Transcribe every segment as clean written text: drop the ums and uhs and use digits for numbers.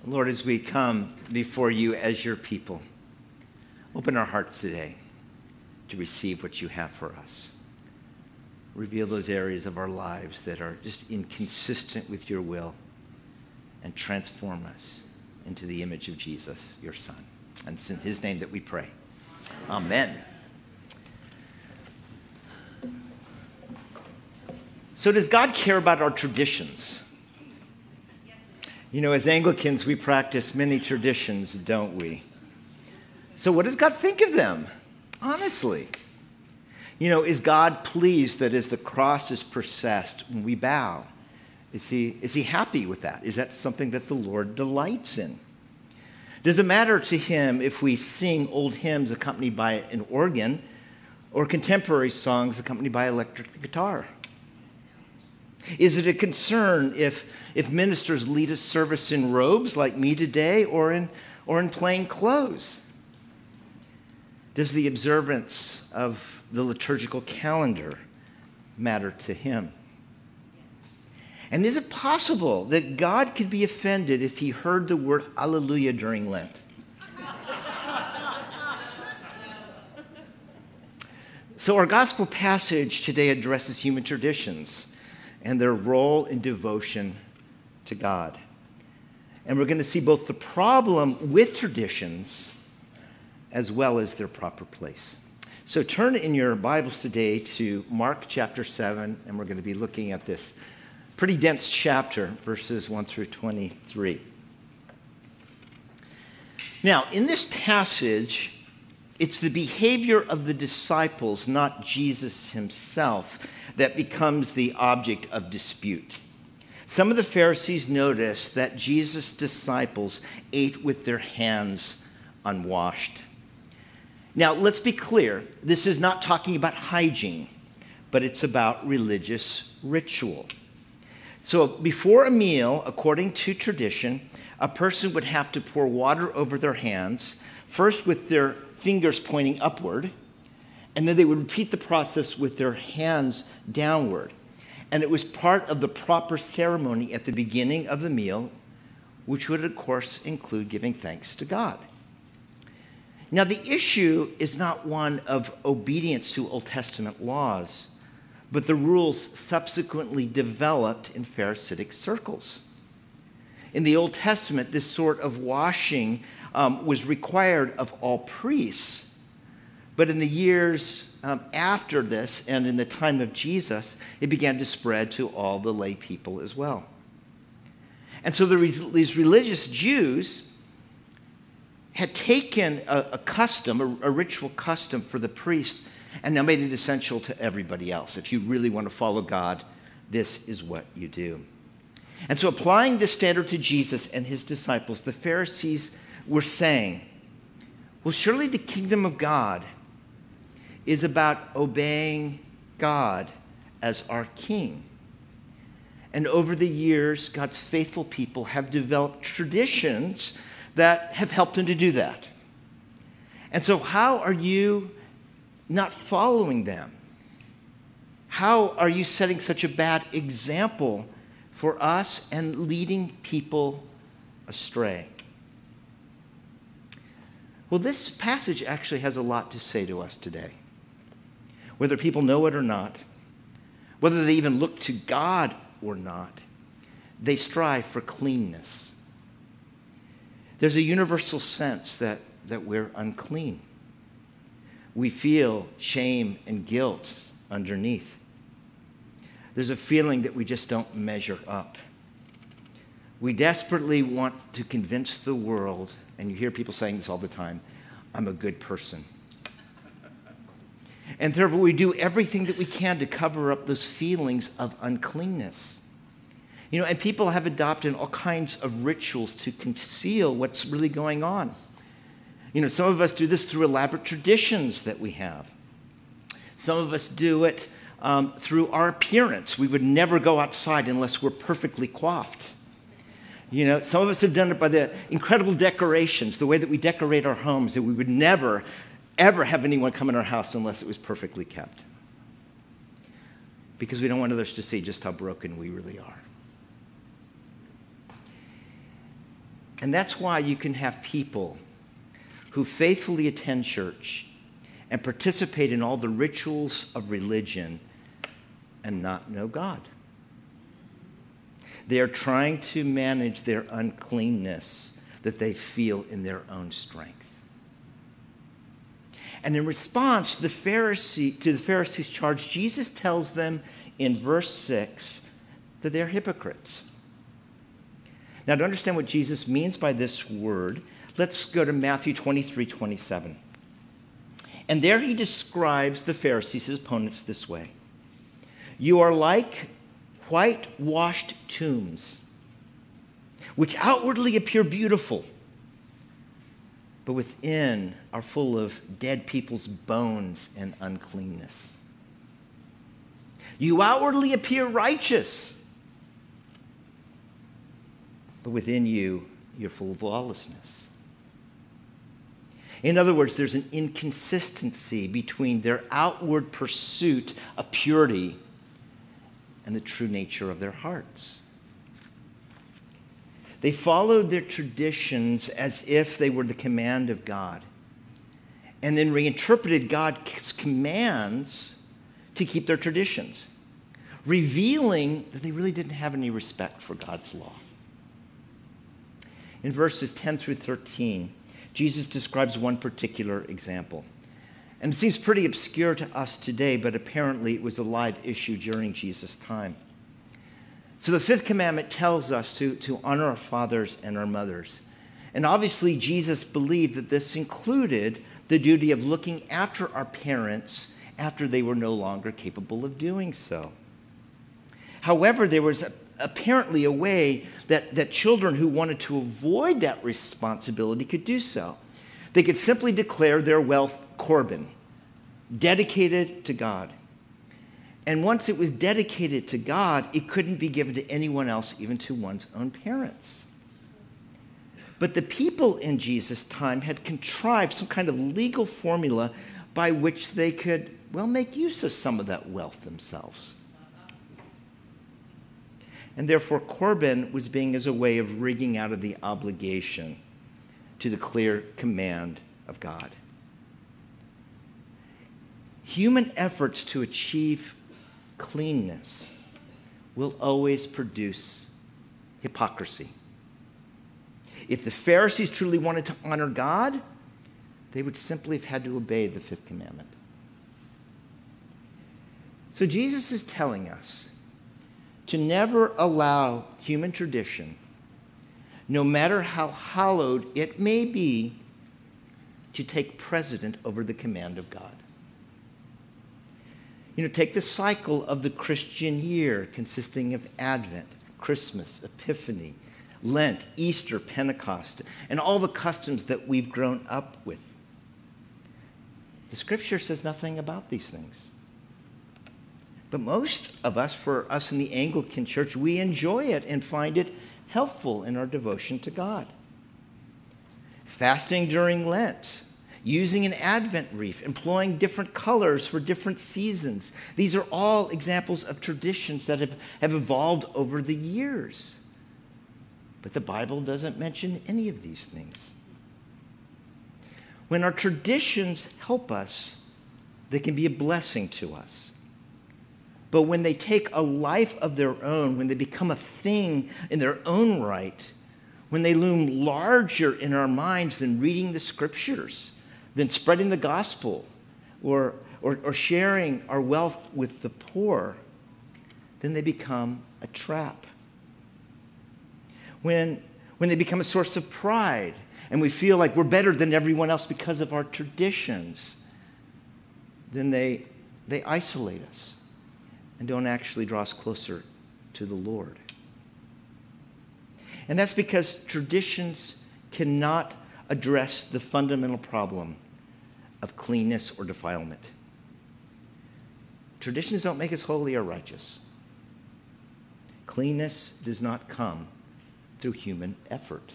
Lord, as we come before you as your people, open our hearts today to receive what you have for us. Reveal those areas of our lives that are just inconsistent with your will and transform us into the image of Jesus, your Son. And it's in his name that we pray. Amen. So does God care about our traditions? You know, as Anglicans, we practice many traditions, don't we? So what does God think of them? Honestly. You know, is God pleased that as the cross is processed, when we bow, is he happy with that? Is that something that the Lord delights in? Does it matter to him if we sing old hymns accompanied by an organ or contemporary songs accompanied by electric guitar? Is it a concern if ministers lead a service in robes like me today or in plain clothes? Does the observance of the liturgical calendar matter to him? And is it possible that God could be offended if he heard the word Alleluia during Lent? So our gospel passage today addresses human traditions and their role in devotion to God. And we're going to see both the problem with traditions as well as their proper place. So turn in your Bibles today to Mark chapter 7, and we're going to be looking at this pretty dense chapter, verses 1 through 23. Now, in this passage, it's the behavior of the disciples, not Jesus himself, that becomes the object of dispute. Some of the Pharisees noticed that Jesus' disciples ate with their hands unwashed. Now, let's be clear. This is not talking about hygiene, but it's about religious ritual. So before a meal, according to tradition, a person would have to pour water over their hands, first with their fingers pointing upward, and then they would repeat the process with their hands downward. And it was part of the proper ceremony at the beginning of the meal, which would, of course, include giving thanks to God. Now, the issue is not one of obedience to Old Testament laws, but the rules subsequently developed in Pharisaic circles. In the Old Testament, this sort of washing was required of all priests. But in the years after this, and in the time of Jesus, it began to spread to all the lay people as well. And so these religious Jews had taken a custom, a ritual custom for the priest, and now made it essential to everybody else. If you really want to follow God, this is what you do. And so applying this standard to Jesus and his disciples, the Pharisees were saying, well, surely the kingdom of God is about obeying God as our king. And over the years, God's faithful people have developed traditions that have helped them to do that. And so how are you not following them? How are you setting such a bad example for us and leading people astray? Well, this passage actually has a lot to say to us today. Whether people know it or not, whether they even look to God or not, they strive for cleanness. There's a universal sense that we're unclean. We feel shame and guilt underneath. There's a feeling that we just don't measure up. We desperately want to convince the world, and you hear people saying this all the time, I'm a good person. And therefore, we do everything that we can to cover up those feelings of uncleanness. You know, and people have adopted all kinds of rituals to conceal what's really going on. You know, some of us do this through elaborate traditions that we have. Some of us do it through our appearance. We would never go outside unless we're perfectly coiffed. You know, some of us have done it by the incredible decorations, the way that we decorate our homes, that we would never, ever have anyone come in our house unless it was perfectly kept. Because we don't want others to see just how broken we really are. And that's why you can have people who faithfully attend church and participate in all the rituals of religion and not know God. They are trying to manage their uncleanness that they feel in their own strength. And in response to the Pharisees' charge, Jesus tells them in verse 6 that they're hypocrites. Now, to understand what Jesus means by this word, let's go to Matthew 23:27. And there he describes the Pharisees, his opponents, this way. You are like whitewashed tombs, which outwardly appear beautiful, but within are full of dead people's bones and uncleanness. You outwardly appear righteous, but within you, you're full of lawlessness. In other words, there's an inconsistency between their outward pursuit of purity and the true nature of their hearts. They followed their traditions as if they were the command of God, and then reinterpreted God's commands to keep their traditions, revealing that they really didn't have any respect for God's law. In verses 10 through 13, Jesus describes one particular example. And it seems pretty obscure to us today, but apparently it was a live issue during Jesus' time. So the fifth commandment tells us to honor our fathers and our mothers. And obviously Jesus believed that this included the duty of looking after our parents after they were no longer capable of doing so. However, there was apparently a way that children who wanted to avoid that responsibility could do so. They could simply declare their wealth Corban, dedicated to God. And once it was dedicated to God, it couldn't be given to anyone else, even to one's own parents. But the people in Jesus' time had contrived some kind of legal formula by which they could, make use of some of that wealth themselves. And therefore, Corban was being as a way of rigging out of the obligation to the clear command of God. Human efforts to achieve cleanness will always produce hypocrisy. If the Pharisees truly wanted to honor God, they would simply have had to obey the fifth commandment. So Jesus is telling us to never allow human tradition, no matter how hallowed it may be, to take precedent over the command of God. Take the cycle of the Christian year consisting of Advent, Christmas, Epiphany, Lent, Easter, Pentecost, and all the customs that we've grown up with. The Scripture says nothing about these things. But most of us, for us in the Anglican Church, we enjoy it and find it helpful in our devotion to God. Fasting during Lent, using an Advent wreath, employing different colors for different seasons. These are all examples of traditions that have evolved over the years. But the Bible doesn't mention any of these things. When our traditions help us, they can be a blessing to us. But when they take a life of their own, when they become a thing in their own right, when they loom larger in our minds than reading the Scriptures, than spreading the gospel, or sharing our wealth with the poor, then they become a trap. When they become a source of pride, and we feel like we're better than everyone else because of our traditions, then they isolate us and don't actually draw us closer to the Lord. And that's because traditions cannot address the fundamental problem of cleanness or defilement. Traditions don't make us holy or righteous. Cleanness does not come through human effort.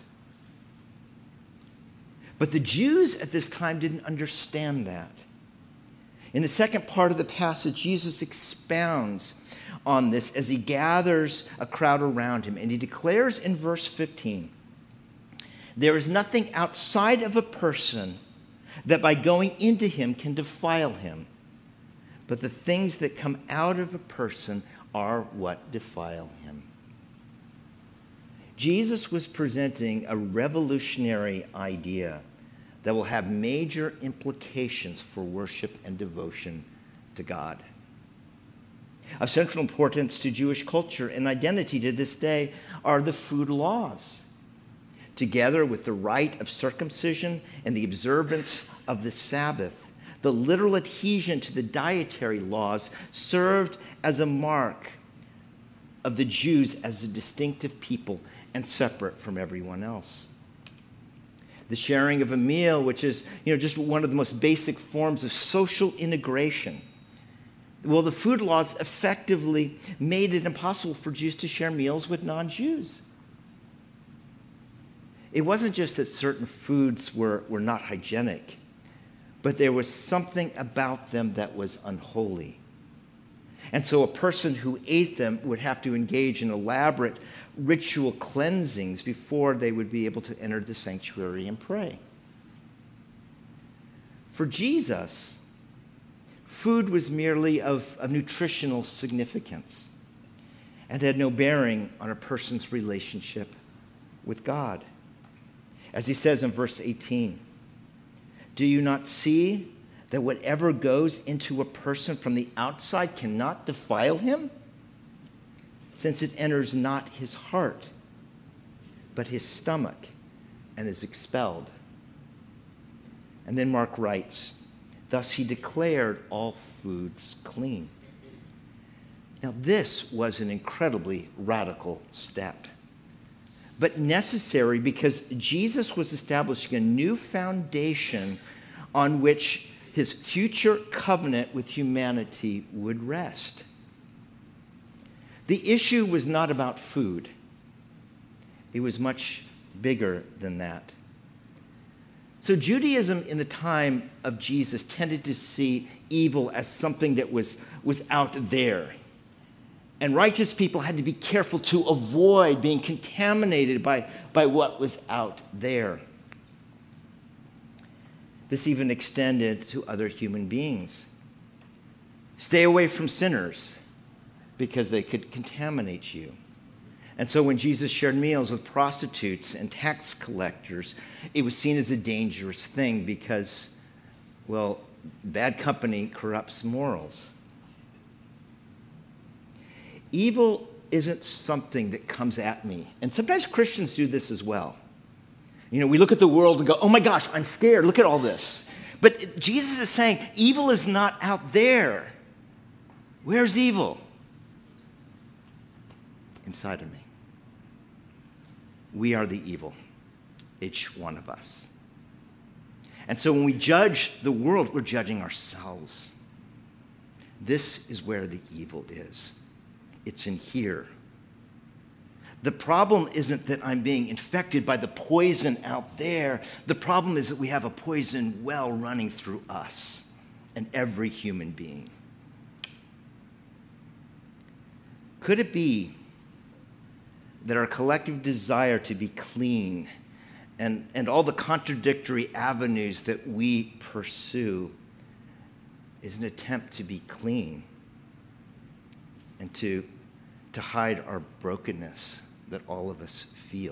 But the Jews at this time didn't understand that. In the second part of the passage, Jesus expounds on this as he gathers a crowd around him, and he declares in verse 15, There is nothing outside of a person that by going into him can defile him. But the things that come out of a person are what defile him. Jesus was presenting a revolutionary idea that will have major implications for worship and devotion to God. Of central importance to Jewish culture and identity to this day are the food laws. Together with the rite of circumcision and the observance of the Sabbath, the literal adhesion to the dietary laws served as a mark of the Jews as a distinctive people and separate from everyone else. The sharing of a meal, which is, just one of the most basic forms of social integration. Well, the food laws effectively made it impossible for Jews to share meals with non-Jews. It wasn't just that certain foods were not hygienic, but there was something about them that was unholy. And so a person who ate them would have to engage in elaborate ritual cleansings before they would be able to enter the sanctuary and pray. For Jesus, food was merely of nutritional significance and had no bearing on a person's relationship with God. As he says in verse 18, "Do you not see that whatever goes into a person from the outside cannot defile him, since it enters not his heart, but his stomach, and is expelled?" And then Mark writes, "Thus he declared all foods clean." Now this was an incredibly radical step, but necessary because Jesus was establishing a new foundation on which his future covenant with humanity would rest. The issue was not about food. It was much bigger than that. So Judaism in the time of Jesus tended to see evil as something that was out there. And righteous people had to be careful to avoid being contaminated by what was out there. This even extended to other human beings. Stay away from sinners because they could contaminate you. And so when Jesus shared meals with prostitutes and tax collectors, it was seen as a dangerous thing because, well, bad company corrupts morals. Evil isn't something that comes at me. And sometimes Christians do this as well. We look at the world and go, "Oh my gosh, I'm scared. Look at all this." But Jesus is saying evil is not out there. Where's evil? Inside of me. We are the evil, each one of us. And so when we judge the world, we're judging ourselves. This is where the evil is. It's in here. The problem isn't that I'm being infected by the poison out there. The problem is that we have a poison well running through us and every human being. Could it be that our collective desire to be clean and all the contradictory avenues that we pursue is an attempt to be clean and to hide our brokenness that all of us feel?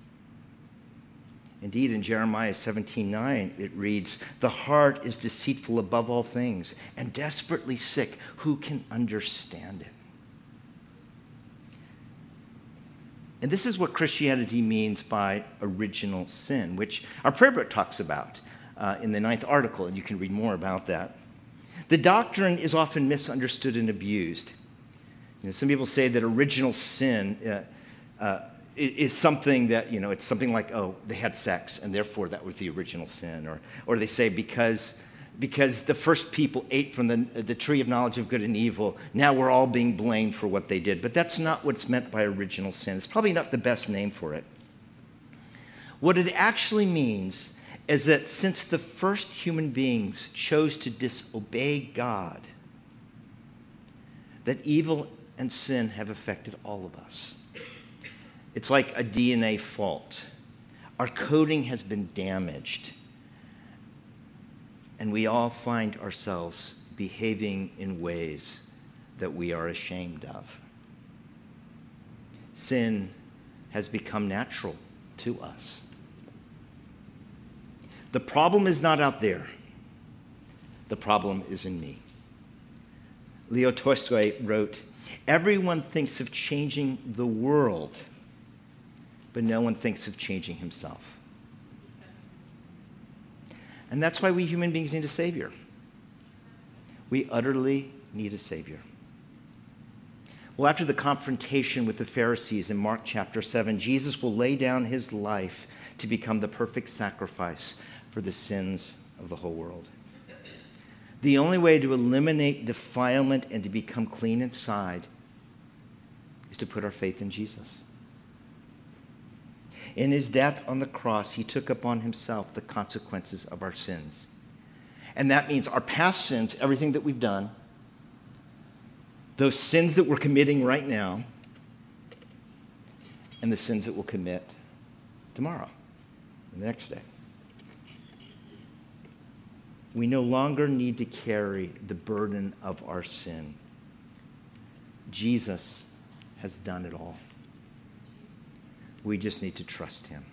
Indeed, in Jeremiah 17:9, it reads, "The heart is deceitful above all things and desperately sick. Who can understand it?" And this is what Christianity means by original sin, which our prayer book talks about in the 9th article, and you can read more about that. The doctrine is often misunderstood and abused. Some people say that original sin is something that, it's something like, oh, they had sex, and therefore that was the original sin. Or they say because the first people ate from the tree of knowledge of good and evil, now we're all being blamed for what they did. But that's not what's meant by original sin. It's probably not the best name for it. What it actually means is that since the first human beings chose to disobey God, that evil and sin have affected all of us. It's like a DNA fault. Our coding has been damaged. And we all find ourselves behaving in ways that we are ashamed of. Sin has become natural to us. The problem is not out there. The problem is in me. Leo Tolstoy wrote, "Everyone thinks of changing the world, but no one thinks of changing himself." And that's why we human beings need a Savior. We utterly need a Savior. Well, after the confrontation with the Pharisees in Mark chapter 7, Jesus will lay down his life to become the perfect sacrifice for the sins of the whole world. The only way to eliminate defilement and to become clean inside is to put our faith in Jesus. In his death on the cross, he took upon himself the consequences of our sins. And that means our past sins, everything that we've done, those sins that we're committing right now, and the sins that we'll commit tomorrow and the next day. We no longer need to carry the burden of our sin. Jesus has done it all. We just need to trust him.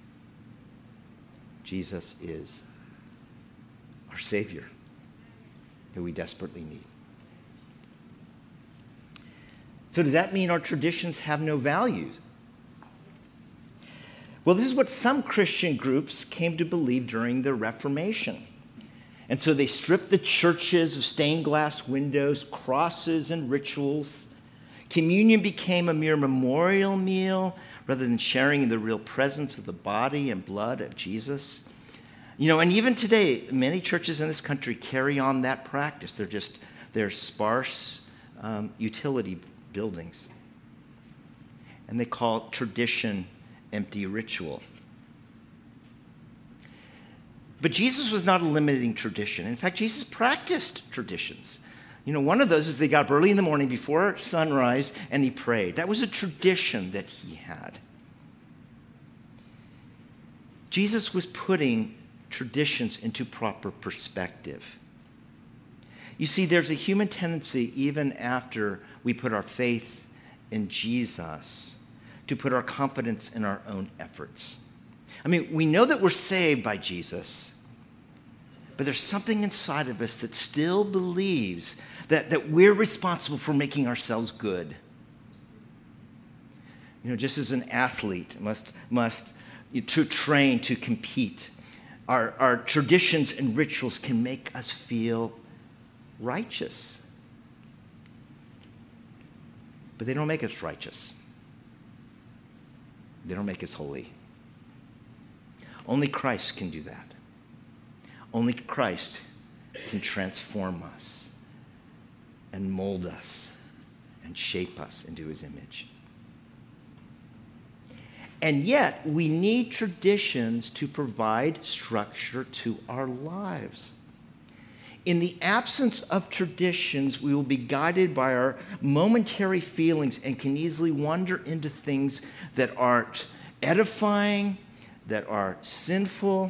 Jesus is our Savior who we desperately need. So does that mean our traditions have no value? Well, this is what some Christian groups came to believe during the Reformation. And so they stripped the churches of stained glass windows, crosses, and rituals. Communion became a mere memorial meal rather than sharing in the real presence of the body and blood of Jesus. And even today, many churches in this country carry on that practice. They're sparse utility buildings. And they call tradition empty ritual. But Jesus was not eliminating tradition. In fact, Jesus practiced traditions. One of those is they got up early in the morning before sunrise and he prayed. That was a tradition that he had. Jesus was putting traditions into proper perspective. You see, there's a human tendency, even after we put our faith in Jesus, to put our confidence in our own efforts. We know that we're saved by Jesus, but there's something inside of us that still believes that we're responsible for making ourselves good. Just as an athlete must to train to compete, our traditions and rituals can make us feel righteous. But they don't make us righteous. They don't make us holy. Only Christ can do that. Only Christ can transform us and mold us and shape us into his image. And yet, we need traditions to provide structure to our lives. In the absence of traditions, we will be guided by our momentary feelings and can easily wander into things that aren't edifying, that are sinful.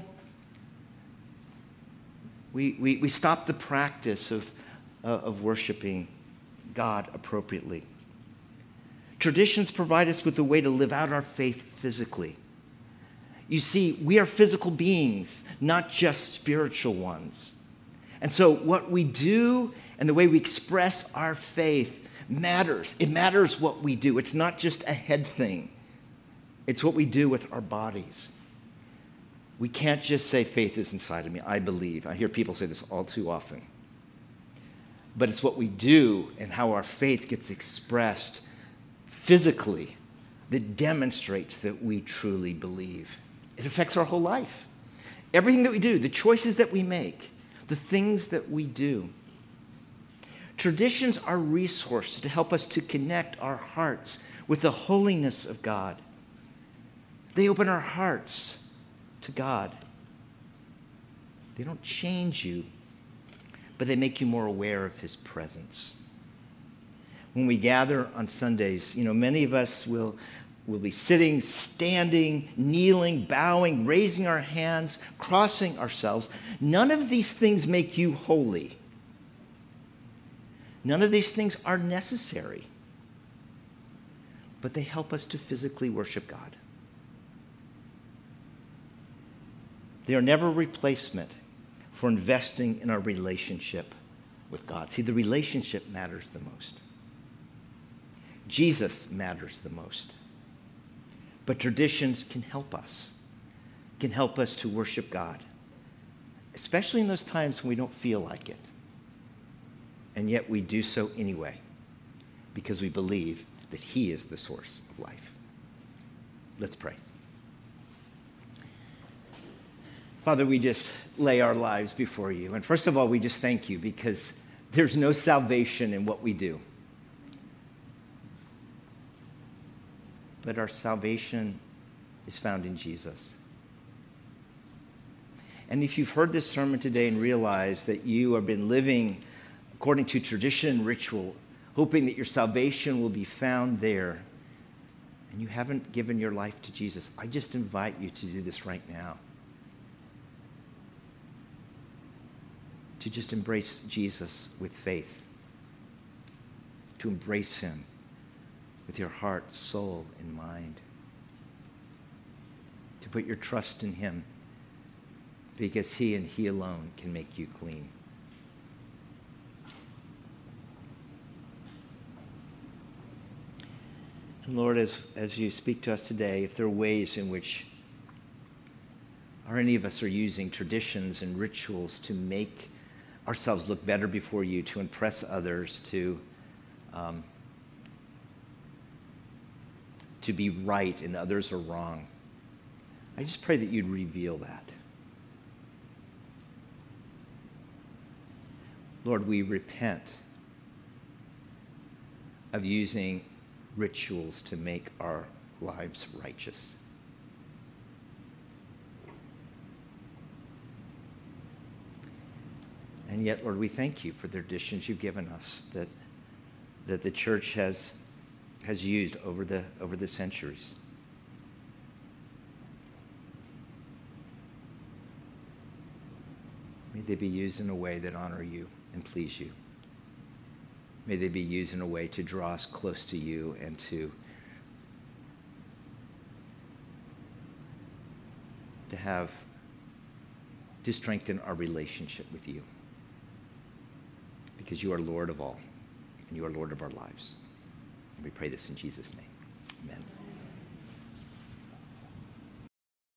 We stop the practice of worshiping God appropriately. Traditions provide us with a way to live out our faith physically. You see, we are physical beings, not just spiritual ones. And so what we do and the way we express our faith matters. It matters what we do. It's not just a head thing. It's what we do with our bodies. We can't just say faith is inside of me. I believe. I hear people say this all too often. But it's what we do and how our faith gets expressed physically that demonstrates that we truly believe. It affects our whole life. Everything that we do, the choices that we make, the things that we do. Traditions are resources to help us to connect our hearts with the holiness of God. They open our hearts to God. They don't change you, but they make you more aware of his presence. When we gather on Sundays, many of us will We'll be sitting, standing, kneeling, bowing, raising our hands, crossing ourselves. None of these things make you holy. None of these things are necessary. But they help us to physically worship God. They are never a replacement for investing in our relationship with God. See, the relationship matters the most. Jesus matters the most. But traditions can help us to worship God, especially in those times when we don't feel like it. And yet we do so anyway, because we believe that He is the source of life. Let's pray. Father, we just lay our lives before you. And first of all, we just thank you because there's no salvation in what we do. But our salvation is found in Jesus. And if you've heard this sermon today and realized that you have been living according to tradition and ritual, hoping that your salvation will be found there, and you haven't given your life to Jesus, I just invite you to do this right now. To just embrace Jesus with faith. To embrace Him with your heart, soul, and mind. To put your trust in Him because He and He alone can make you clean. And Lord, as you speak to us today, if there are ways in which or any of us are using traditions and rituals to make ourselves look better before you, to impress others, to be right and others are wrong, I just pray that you'd reveal that. Lord, we repent of using rituals to make our lives righteous. And yet, Lord, we thank you for the traditions you've given us that the church has used over the centuries. May they be used in a way that honor you and please you. May they be used in a way to draw us close to you and to strengthen our relationship with you. Because you are Lord of all, and you are Lord of our lives. And we pray this in Jesus' name. Amen.